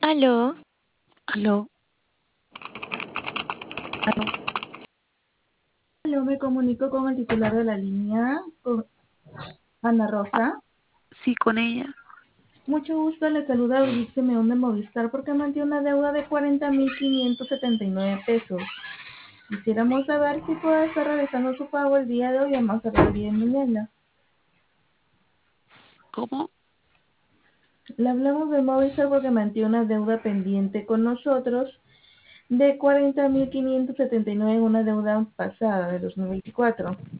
Aló, Aló, Yo me comunico con el titular de la línea, con Ana Rosa. sí, con ella. Mucho gusto, le saluda Brigitte Simeón de Movistar porque mantiene una deuda de 40.579 pesos. Quisiéramos saber si puede estar realizando su pago el día de hoy o más tarde el día de mañana. ¿Cómo? Le hablamos de Movistar porque mantiene una deuda pendiente con nosotros de 40.579 en una deuda pasada de 2024.